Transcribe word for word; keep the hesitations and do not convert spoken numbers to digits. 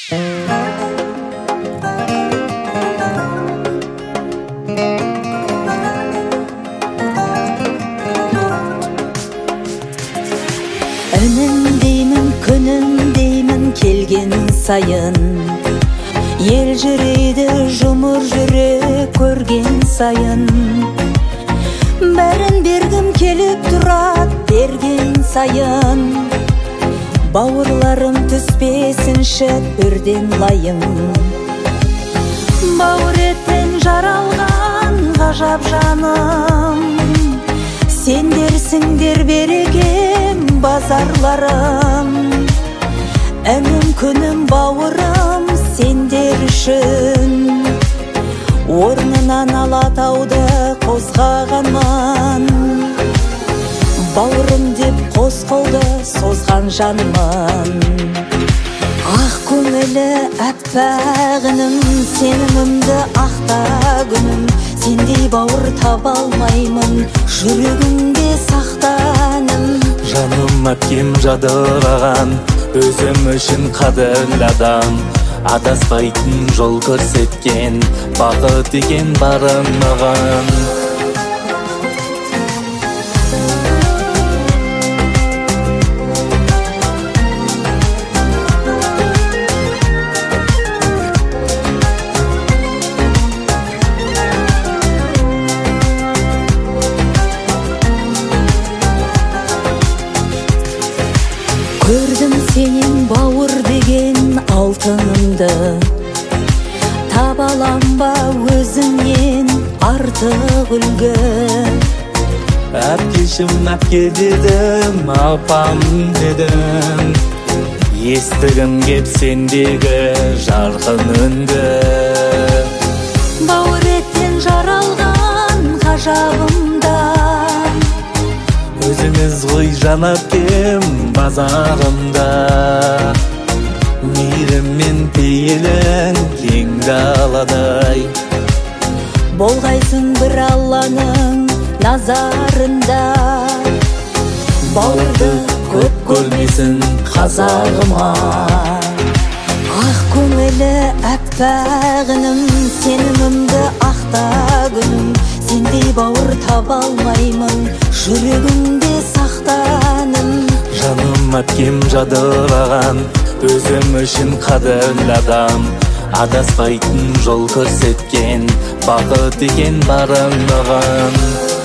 Үніндеймін, күніндеймін келген сайын, ел жүрейді жұмыр жүрек көрген сайын. Бәрін бергім келіп тұрат берген сайын, бауырларым түспесінші үрден лайым. Бауыр еттен жаралған ғажап жаным, сендерсіңдер берекем базарларым. Әнім күнім бауырым сендер үшін, орнынан Алатауды қозғағанмын. Бауырым деп қос қолды созған жанмын. Ақ көңілі әппағының, сенімімді ақта күнім. Сендей бауыр таба алмаймын, жүрегімде сақтаным. Жаным әпкем жадыраған, өзім үшін қадірлі адам. Адаспайтын жол көрсеткен, бақыт деген барым маған. Көрдім сенен бауыр деген алтынымды, табаланба өзіңнен артық үлгі. Әпкешім әпке дедім, апам дедім, естігім кеп сендегі жарқын үнді. Бауыр еттен жаралған ғажабымда, өзіңіз ғой жан әпкем базарымда. Мейіріммен пейілің кең даладай, болғайсың бір Алланың назарында. Бауырды көп көрмесін қазағыма. Ақ көңілі әппағының, сенімімді ақта күнім. Сендей бауыр таба алмаймын, жүрегімде сақтаным. Жаным әпкем жадыраған, өзім үшін қадірлі адам. Адаспайтын жол көрсеткен, бақыт деген барым маған.